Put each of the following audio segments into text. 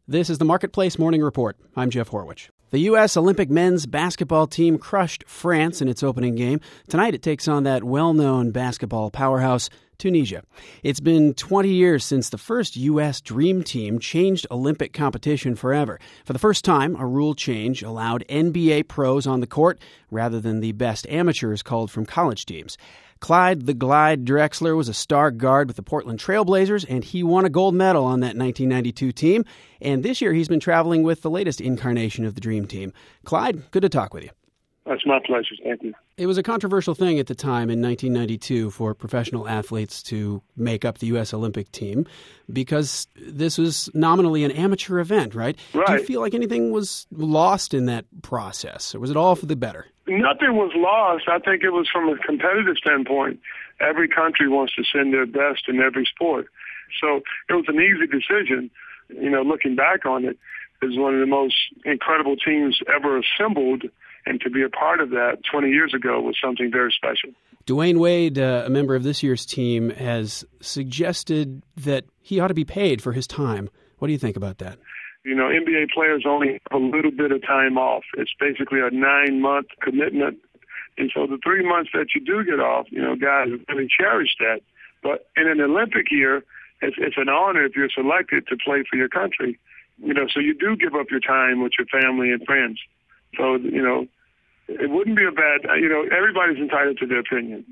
This is the Marketplace Morning Report. I'm Jeff Horwich. The U.S. Olympic men's basketball team crushed France in its opening game. Tonight it takes on that well-known basketball powerhouse, Tunisia. It's been 20 years since the first U.S. Dream Team changed Olympic competition forever. For the first time, a rule change allowed NBA pros on the court rather than the best amateurs called from college teams. Clyde the Glide Drexler was a star guard with the Portland Trail Blazers, and he won a gold medal on that 1992 team. And this year he's been traveling with the latest incarnation of the Dream Team. Clyde, good to talk with you. That's my pleasure. Thank you. It was a controversial thing at the time in 1992 for professional athletes to make up the U.S. Olympic team because this was nominally an amateur event, right? Right. Do you feel like anything was lost in that process, or was it all for the better? Nothing was lost. I think it was from a competitive standpoint. Every country wants to send their best in every sport. So it was an easy decision. You know, looking back on it, it was one of the most incredible teams ever assembled. And to be a part of that 20 years ago was something very special. Dwayne Wade, a member of this year's team, has suggested that he ought to be paid for his time. What do you think about that? You know, NBA players only have a little bit of time off. It's basically a 9-month commitment. And so the 3 months that you do get off, you know, guys really cherish that. But in an Olympic year, it's an honor if you're selected to play for your country. You know, so you do give up your time with your family and friends. So, you know, it wouldn't be a bad. You know, everybody's entitled to their opinion.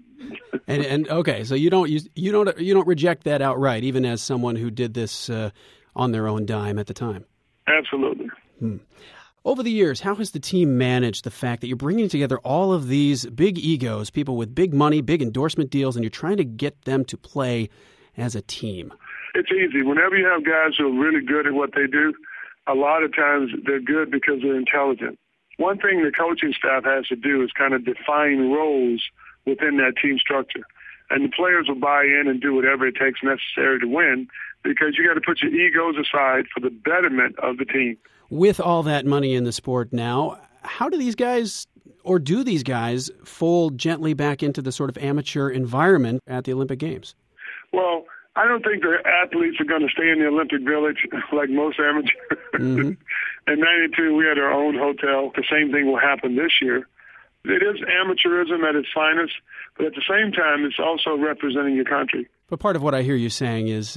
and okay, so you don't reject that outright, even as someone who did this on their own dime at the time. Absolutely. Over the years, how has the team managed the fact that you're bringing together all of these big egos, people with big money, big endorsement deals, and you're trying to get them to play as a team? It's easy. Whenever you have guys who are really good at what they do, a lot of times they're good because they're intelligent. One thing the coaching staff has to do is kind of define roles within that team structure. And the players will buy in and do whatever it takes necessary to win because you got to put your egos aside for the betterment of the team. With all that money in the sport now, how do these guys, or do these guys, fold gently back into the sort of amateur environment at the Olympic Games? Well, I don't think the athletes are going to stay in the Olympic Village like most amateurs. Mm-hmm. In 92, we had our own hotel. The same thing will happen this year. It is amateurism at its finest, but at the same time, it's also representing your country. But part of what I hear you saying is,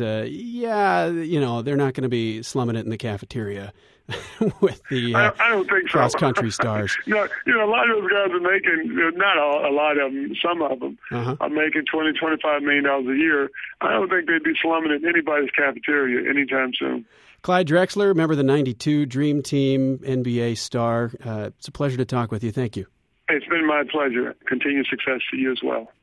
you know, they're not going to be slumming it in the cafeteria with the I don't think so. cross-country stars. No, you know, a lot of those guys are making, not a lot of them, some of them are making $20, $25 million a year. I don't think they'd be slumming it in anybody's cafeteria anytime soon. Clyde Drexler, member of the 92 Dream Team, NBA star. It's a pleasure to talk with you. Thank you. It's been my pleasure. Continued success to you as well.